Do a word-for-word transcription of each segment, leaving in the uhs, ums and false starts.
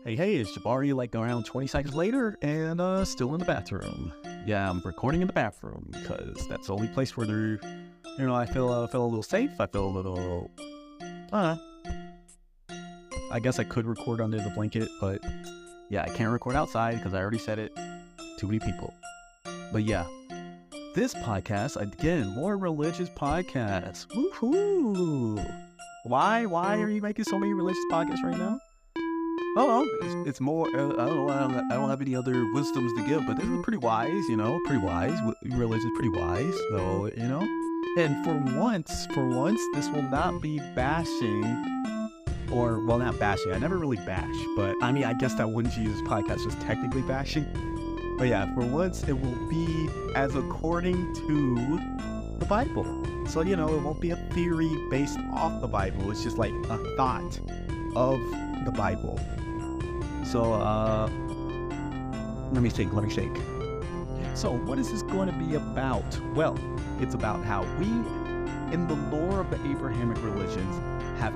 Hey, hey, it's Jabari, like around twenty seconds later, and uh, still in the bathroom. Yeah, I'm recording in the bathroom, because that's the only place where there, you know, I feel, uh, feel a little safe, I feel a little, uh, I guess I could record under the blanket, but yeah, I can't record outside, because I already said it, too many people. But yeah, this podcast, again, more religious podcasts, woohoo! Why, why are you making so many religious podcasts right now? Oh, it's, it's more, uh, I, don't, I, don't, I don't have any other wisdoms to give, but this is pretty wise, you know, pretty wise. Religion's pretty wise, so, you know. And for once, for once, this will not be bashing, or, well, not bashing. I never really bash, but, I mean, I guess that wouldn't use this podcast just technically bashing. But yeah, for once, it will be as according to the Bible. So, you know, it won't be a theory based off the Bible. It's just like a thought of the Bible. So, uh, let me think, let me think. So, what is this going to be about? Well, it's about how we, in the lore of the Abrahamic religions, have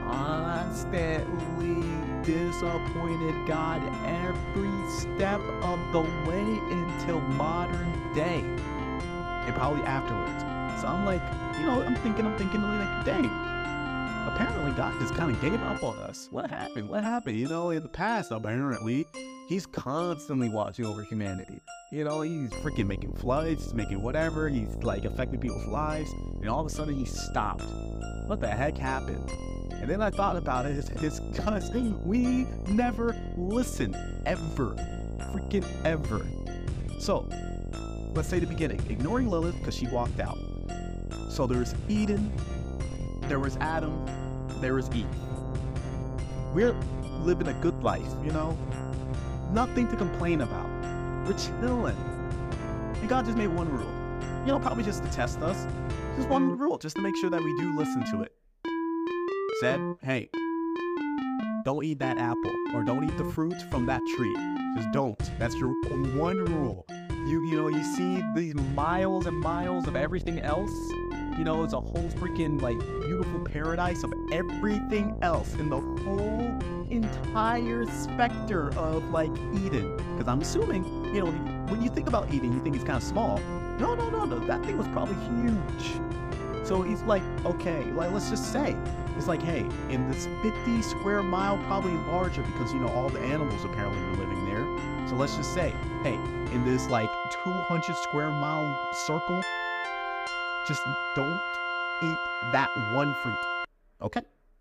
constantly disappointed God every step of the way until modern day. And probably afterwards. So I'm like, you know, I'm thinking, I'm thinking, like, dang. Apparently God just kind of gave up on us. What happened? What happened? You know, in the past, apparently, he's constantly watching over humanity. You know, he's freaking making floods, making whatever. He's, like, affecting people's lives. And all of a sudden, he stopped. What the heck happened? And then I thought about it. It's, it's because we never listen. Ever. Freaking ever. So, let's say the beginning. Ignoring Lilith because she walked out. So there's Eden. There was Adam, there was Eve. We're living a good life, you know? Nothing to complain about. We're chilling. And God just made one rule. You know, probably just to test us. Just one rule, just to make sure that we do listen to it. Said, hey, don't eat that apple, or don't eat the fruit from that tree. Just don't. That's your one rule. You, you know, you see these miles and miles of everything else. You know, it's a whole freaking, like, beautiful paradise of everything else in the whole entire specter of, like, Eden. Because I'm assuming, you know, when you think about Eden, you think it's kind of small. No, no, no, no, that thing was probably huge. So he's like, okay, like, let's just say, it's like, hey, in this fifty square mile, probably larger, because, you know, all the animals apparently were living there. So let's just say, hey, in this, like, two hundred square mile circle, just don't eat that one fruit. Okay?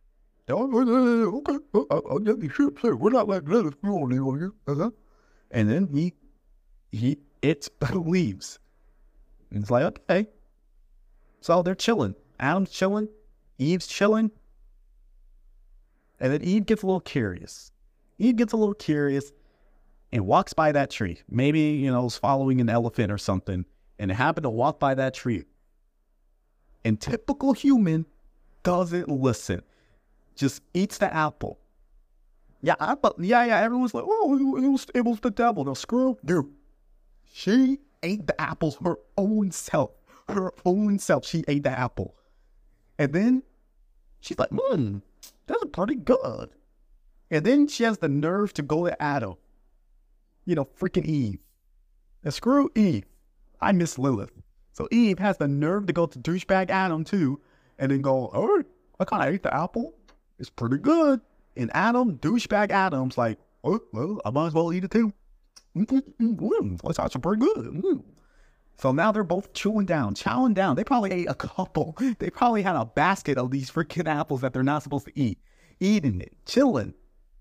Okay. I'll get the shit too. We're not like lettuce growing here. Uh-huh. And then he, he, it leaves. And it's like, okay. So they're chilling. Adam's chilling. Eve's chilling. And then Eve gets a little curious. Eve gets a little curious and walks by that tree. Maybe, you know, is following an elephant or something. And it happened to walk by that tree. And typical human doesn't listen. Just eats the apple. Yeah, I, yeah, yeah. Everyone's like, oh, it was, it was the devil. No, screw dude. She ate the apples her own self. Her own self. She ate the apple. And then she's like, hmm, that's pretty good. And then she has the nerve to go to Adam. You know, freaking Eve. And screw Eve. I miss Lilith. So Eve has the nerve to go to douchebag Adam too, and then go, oh, I kind of ate the apple. It's pretty good. And Adam, douchebag Adam's like, oh, well, I might as well eat it too. Mm-hmm. It's actually pretty good. Mm-hmm. So now they're both chewing down, chowing down. They probably ate a couple. They probably had a basket of these freaking apples that they're not supposed to eat. Eating it, chilling.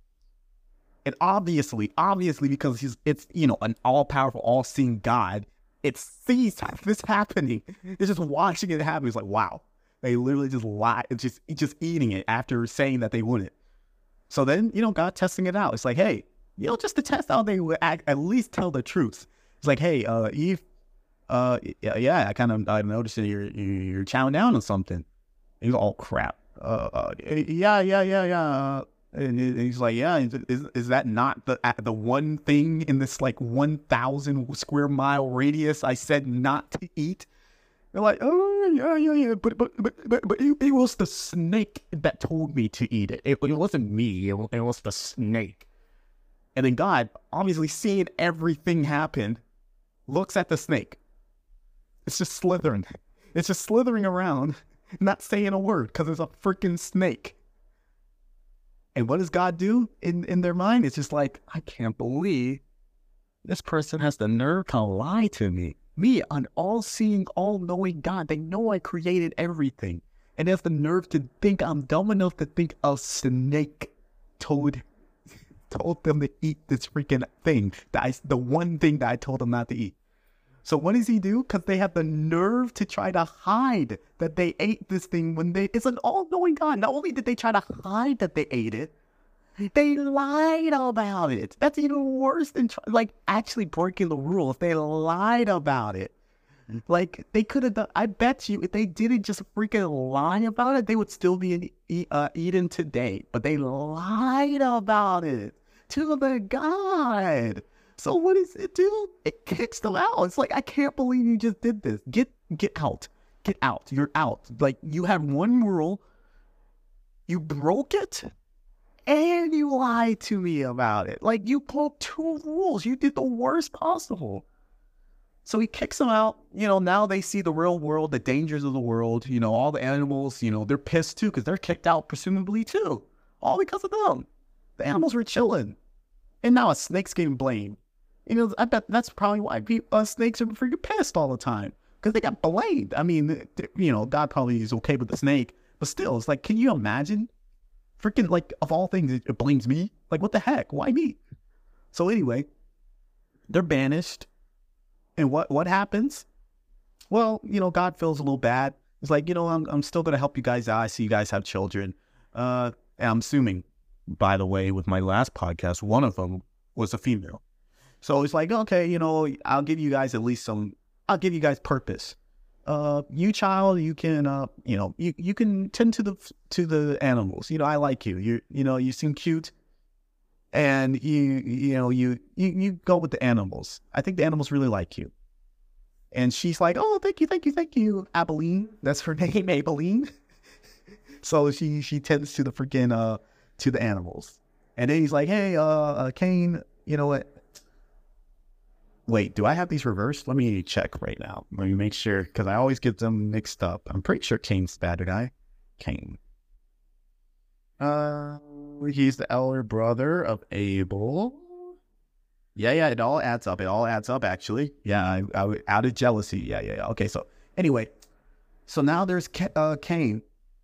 And obviously, obviously because he's, it's, you know, an all-powerful, all-seeing God, it sees this happening. It's just watching it happen. It's like, wow. They literally just lie. It's just, just eating it after saying that they wouldn't. So then, you know, God testing it out. It's like, hey, you know, just to test out, they would act, at least tell the truth. It's like, hey, uh, Eve, uh, yeah, yeah I kind of I noticed that you're, you're chowing down on something. And he's all, oh, crap. Uh, uh, yeah, yeah, yeah, yeah. And he's like, yeah, is, is that not the the one thing in this like one thousand square mile radius I said not to eat? They're like, oh, yeah, yeah, yeah, but but but but, but it, it was the snake that told me to eat it. It, it wasn't me, it, it was the snake. And then God, obviously seeing everything happen, looks at the snake. It's just slithering. It's just slithering around, not saying a word because it's a freaking snake. And what does God do in, in their mind? It's just like, I can't believe this person has the nerve to lie to me. Me, an all-seeing, all-knowing God. They know I created everything. And they have the nerve to think I'm dumb enough to think a snake told, told them to eat this freaking thing. That I, the one thing that I told them not to eat. So what does he do? Because they have the nerve to try to hide that they ate this thing when they... It's an all-knowing God. Not only did they try to hide that they ate it, they lied about it. That's even worse than, try, like, actually breaking the rules. They lied about it. Like, they could have done... I bet you if they didn't just freaking lie about it, they would still be in, uh, eaten today. But they lied about it to the God. So what does it do? It kicks them out. It's like, I can't believe you just did this. Get get out. Get out. You're out. Like, you have one rule. You broke it. And you lied to me about it. Like, you broke two rules. You did the worst possible. So he kicks them out. You know, now they see the real world, the dangers of the world. You know, all the animals, you know, they're pissed too because they're kicked out presumably too. All because of them. The animals were chilling. And now a snake's getting blamed. You know, I bet that's probably why people, uh, snakes are freaking pissed all the time. Because they got blamed. I mean, you know, God probably is okay with the snake. But still, it's like, can you imagine? Freaking, like, of all things, it blames me? Like, what the heck? Why me? So anyway, they're banished. And what, what happens? Well, you know, God feels a little bad. It's like, you know, I'm, I'm still going to help you guys out. I see you guys have children. Uh, and I'm assuming, by the way, with my last podcast, one of them was a female. So it's like, okay, you know, I'll give you guys at least some, I'll give you guys purpose. Uh, you child, you can, uh, you know, you, you can tend to the, to the animals. You know, I like you. You, you know, you seem cute. And you, you know, you, you, you go with the animals. I think the animals really like you. And she's like, oh, thank you, thank you, thank you, Abilene. That's her name, Abilene. So she, she tends to the freaking, uh, to the animals. And then he's like, hey, uh, uh Cain, you know what? Wait, do I have these reversed? Let me check right now. Let me make sure, because I always get them mixed up. I'm pretty sure Cain's the bad guy. Cain. Uh, he's the elder brother of Abel. Yeah, yeah, it all adds up. It all adds up, actually. Yeah, I, I out of jealousy. Yeah, yeah, yeah. Okay, so anyway, so now there's uh, Cain.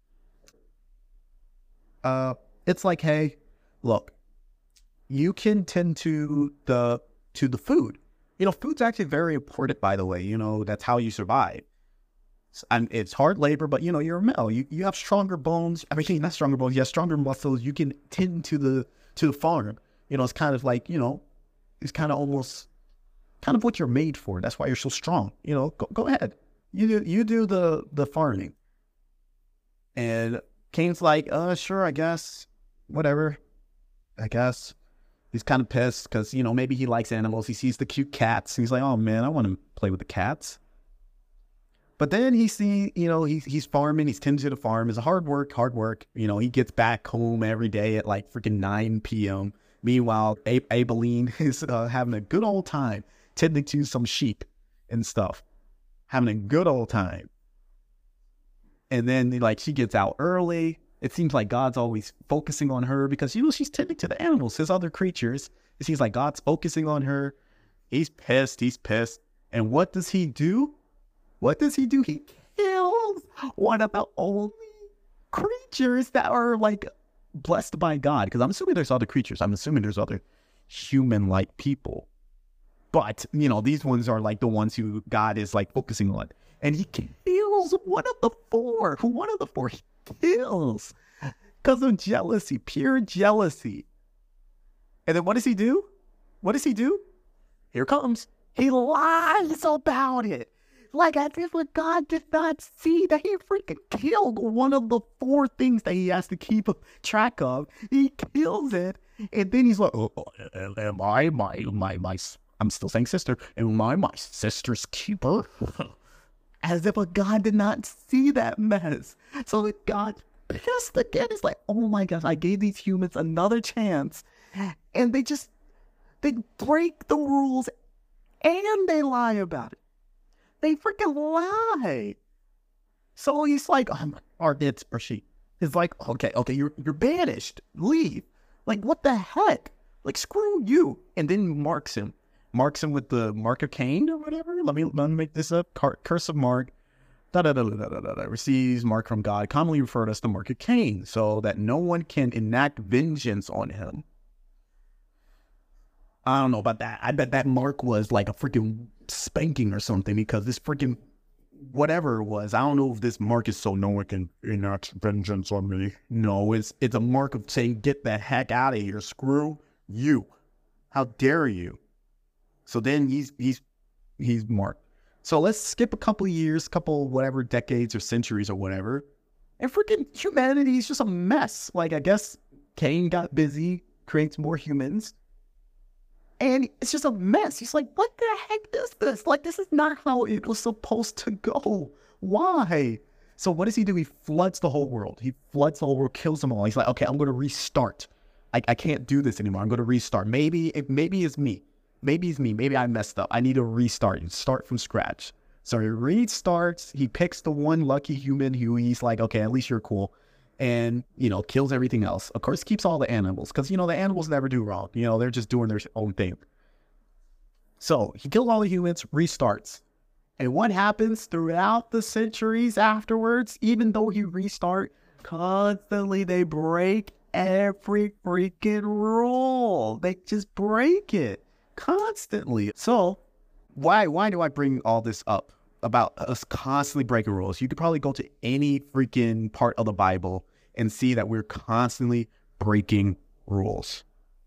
Uh, it's like, hey, look, you can tend to the to the food. You know, food's actually very important, by the way. You know, that's how you survive. And it's hard labor, but, you know, you're a male. You you have stronger bones. I mean, not stronger bones. You have stronger muscles. You can tend to the to the farm. You know, it's kind of like, you know, it's kind of almost kind of what you're made for. That's why you're so strong. You know, go go ahead. You do you do the the farming. And Cain's like, uh, sure, I guess, whatever. I guess. He's kind of pissed because, you know, maybe he likes animals. He sees the cute cats. He's like, oh, man, I want to play with the cats. But then he see, you know, he's, he's farming. He's tending to the farm. It's a hard work, hard work. You know, he gets back home every day at like freaking nine p.m. Meanwhile, Ab- Abilene is uh, having a good old time tending to some sheep and stuff. Having a good old time. And then, like, she gets out early. It seems like God's always focusing on her because, you know, she's tending to the animals, his other creatures. It seems like God's focusing on her. He's pissed. He's pissed. And what does he do? What does he do? He kills one of the only creatures that are, like, blessed by God. Because I'm assuming there's other creatures. I'm assuming there's other human-like people. But, you know, these ones are, like, the ones who God is, like, focusing on. And he kills one of the four. Who one of the four? He kills because of jealousy, pure jealousy. And then what does he do? What does he do? Here comes. He lies about it. Like as if God did not see that he freaking killed one of the four things that he has to keep track of. He kills it. And then he's like, oh, am I my, my, my, I'm still saying sister. Am I my sister's keeper? As if a God did not see that mess. So God pissed again. It's like, oh my gosh, I gave these humans another chance. And they just, They break the rules and they lie about it. They freaking lie. So he's like, oh, or it's or she. He's like, okay, okay, you're you're banished. Leave. Like, what the heck? Like, screw you. And then marks him. Marks him with the mark of Cain or whatever. Let me let me make this up. Car- curse of Mark. Da da da da da da da. Receives mark from God, commonly referred as the mark of Cain, so that no one can enact vengeance on him. I don't know about that. I bet that mark was like a freaking spanking or something, because this freaking whatever it was, I don't know if this mark is so no one can enact vengeance on me. No, it's it's a mark of saying, get the heck out of here. Screw you. How dare you? So then he's he's he's marked. So let's skip a couple of years, couple whatever decades or centuries or whatever, and freaking humanity is just a mess. Like, I guess Cain got busy, creates more humans, and it's just a mess. He's like, what the heck is this? Like, this is not how it was supposed to go. Why? So what does he do? He floods the whole world. He floods the whole world, kills them all. He's like, okay, I'm going to restart. I, I can't do this anymore. I'm going to restart. Maybe it, maybe it's me. Maybe it's me. Maybe I messed up. I need to restart and start from scratch. So he restarts. He picks the one lucky human who he's like, okay, at least you're cool. And, you know, kills everything else. Of course, keeps all the animals, because, you know, the animals never do wrong. You know, they're just doing their own thing. So he kills all the humans, restarts. And what happens throughout the centuries afterwards, even though he restart, constantly they break every freaking rule. They just break it constantly. So why why do I bring all this up about us constantly breaking rules? You could probably go to any freaking part of the Bible and see that we're constantly breaking rules.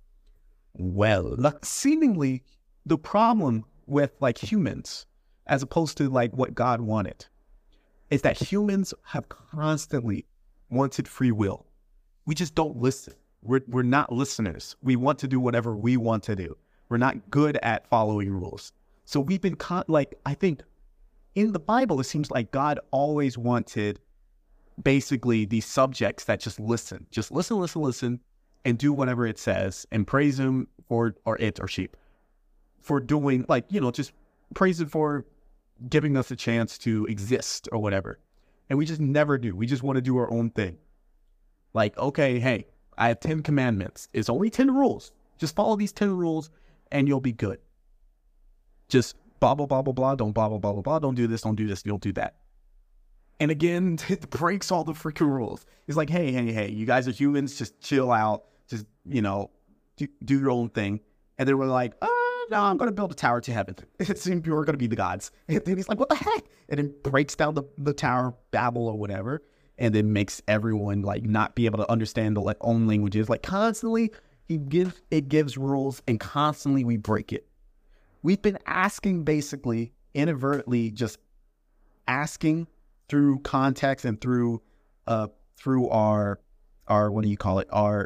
Well, seemingly the problem with like humans, as opposed to like what God wanted, is that humans have constantly wanted free will. We just don't listen. We're we're not listeners. We want to do whatever we want to do. We're not good at following rules. So we've been con- like, I think in the Bible, it seems like God always wanted basically these subjects that just listen, just listen, listen, listen, and do whatever it says, and praise him for, or it or she, for doing, like, you know, just praise him for giving us a chance to exist or whatever. And we just never do. We just want to do our own thing. Like, okay, hey, I have ten commandments. It's only ten rules. Just follow these ten rules and you'll be good. Just blah, blah, blah, blah, blah. Don't blah, blah, blah, blah, blah. Don't do this, don't do this, don't do that. And again, it breaks all the freaking rules. It's like, hey, hey, hey, you guys are humans. Just chill out. Just, you know, do, do your own thing. And then we're like, oh, no, I'm going to build a tower to heaven. It seems we're going to be the gods. And then he's like, what the heck? And then breaks down the, the tower, Babel or whatever. And then makes everyone like not be able to understand the like, own languages. Like constantly, he gives it gives rules, and constantly we break it. We've been asking, basically, inadvertently, just asking through context and through, uh, through our, our what do you call it, our,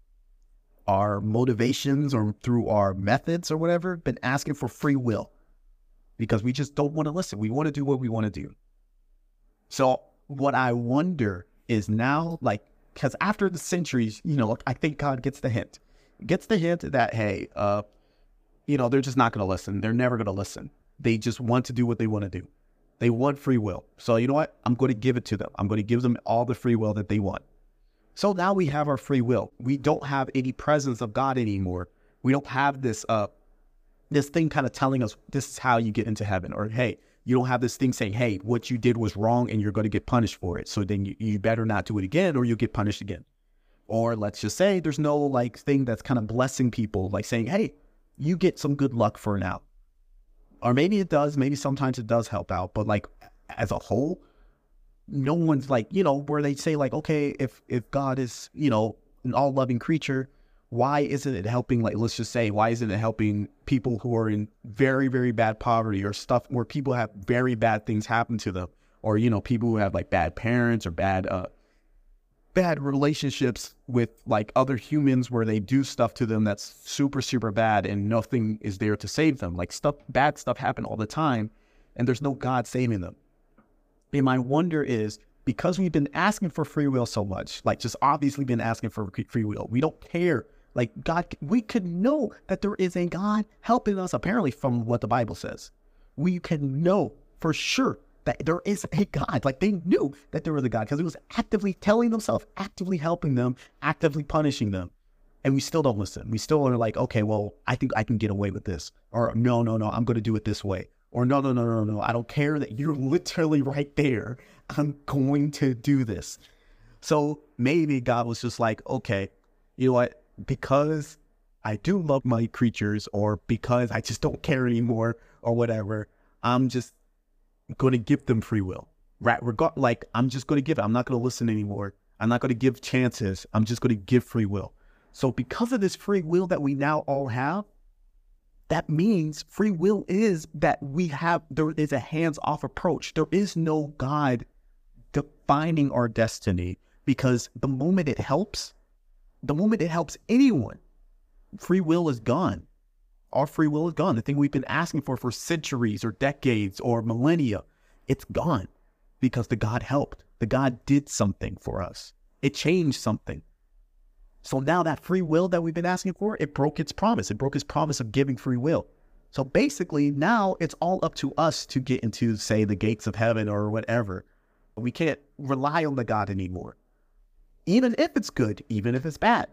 our motivations, or through our methods or whatever. Been asking for free will, because we just don't want to listen. We want to do what we want to do. So what I wonder is now, like, because after the centuries, you know, I think God gets the hint. Gets the hint that, hey, uh, you know, they're just not going to listen. They're never going to listen. They just want to do what they want to do. They want free will. So you know what? I'm going to give it to them. I'm going to give them all the free will that they want. So now we have our free will. We don't have any presence of God anymore. We don't have this, uh, this thing kind of telling us this is how you get into heaven. Or, hey, you don't have this thing saying, hey, what you did was wrong and you're going to get punished for it. So then you, you better not do it again, or you'll get punished again. Or let's just say there's no like thing that's kind of blessing people, like saying, hey, you get some good luck for now. Or maybe it does. Maybe sometimes it does help out. But like as a whole, no one's like, you know, where they say like, okay, if, if God is, you know, an all loving creature, why isn't it helping, like, let's just say, why isn't it helping people who are in very, very bad poverty, or stuff where people have very bad things happen to them, or, you know, people who have like bad parents or bad, uh, bad relationships with like other humans where they do stuff to them that's super, super bad and nothing is there to save them. Like stuff, bad stuff happen all the time and there's no God saving them. And my wonder is, because we've been asking for free will so much, like just obviously been asking for free will, we don't care. Like God, we could know that there is a God helping us, apparently from what the Bible says. We can know for sure that there is a God. Like they knew that there was a God because he was actively telling themselves, actively helping them, actively punishing them. And we still don't listen. We still are like, okay, well, I think I can get away with this. Or no, no, no, I'm going to do it this way. Or no, no, no, no, no, I don't care that you're literally right there. I'm going to do this. So maybe God was just like, okay, you know what? Because I do love my creatures, or because I just don't care anymore, or whatever, I'm just going to give them free will. Right? Regard, like, I'm just going to give it. I'm not going to listen anymore. I'm not going to give chances. I'm just going to give free will. So because of this free will that we now all have, that means free will is that we have, there is a hands-off approach. There is no God defining our destiny, because the moment it helps, the moment it helps anyone, free will is gone. Our free will is gone. The thing we've been asking for for centuries or decades or millennia, it's gone because the God helped. The God did something for us. It changed something. So now that free will that we've been asking for, it broke its promise. It broke its promise of giving free will. So basically now it's all up to us to get into, say, the gates of heaven or whatever. We can't rely on the God anymore. Even if it's good, even if it's bad,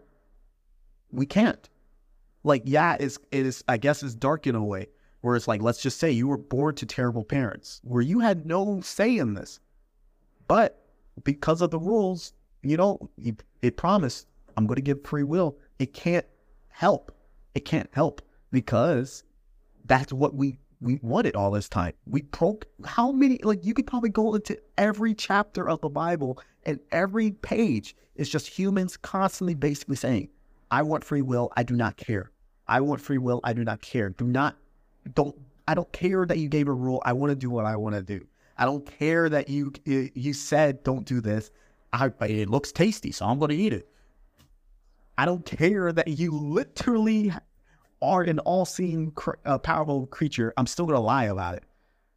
we can't. Like, yeah, it's, it is, I guess it's dark in a way, where it's like, let's just say you were born to terrible parents, where you had no say in this. But because of the rules, you know, it, it promised, I'm going to give free will. It can't help. It can't help because that's what we, we wanted all this time. We broke how many, like you could probably go into every chapter of the Bible, and every page is just humans constantly basically saying, I want free will. I do not care. I want free will. I do not care. Do not, don't, I don't care that you gave a rule. I want to do what I want to do. I don't care that you, you said, don't do this. I, it looks tasty, so I'm going to eat it. I don't care that you literally are an all-seeing, uh, powerful creature. I'm still going to lie about it.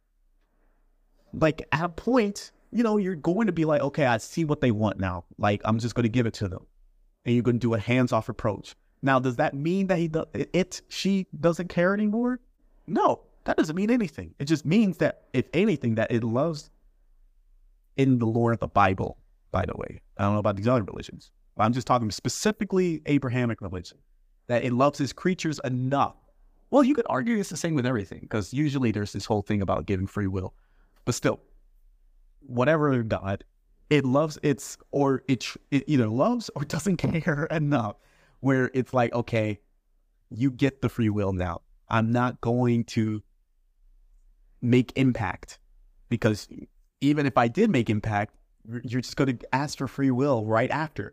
Like, at a point, you know, you're going to be like, okay, I see what they want now. Like, I'm just going to give it to them. And you're going to do a hands-off approach. Now, does that mean that he does, it, she doesn't care anymore? No, that doesn't mean anything. It just means that, if anything, that it loves, in the lore of the Bible, by the way. I don't know about these other religions. But I'm just talking specifically Abrahamic religion. That it loves its creatures enough. Well, you could argue it's the same with everything, because usually there's this whole thing about giving free will. But still, whatever God, it loves its, or it, it either loves or doesn't care enough, where it's like, okay, you get the free will now. I'm not going to make impact, because even if I did make impact, you're just going to ask for free will right after.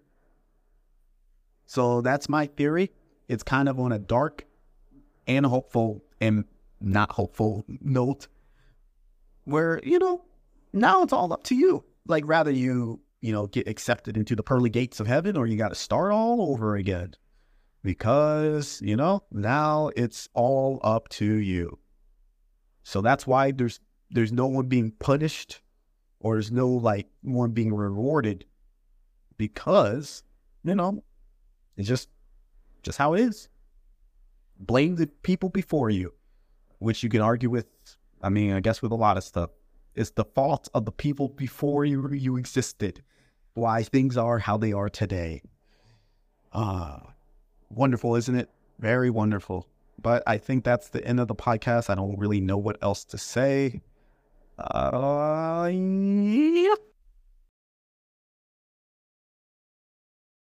So that's my theory. It's kind of on a dark and hopeful and not hopeful note, where, you know, now it's all up to you. Like, rather you, you know, get accepted into the pearly gates of heaven, or you got to start all over again. Because, you know, now it's all up to you. So that's why there's there's no one being punished, or there's no, like, one being rewarded, because, you know, it's just just how it is. Blame the people before you, which you can argue with, I mean, I guess with a lot of stuff. It's the fault of the people before you you existed, why things are how they are today. Ah, wonderful, isn't it? Very wonderful. But I think that's the end of the podcast. I don't really know what else to say. Uh, yep.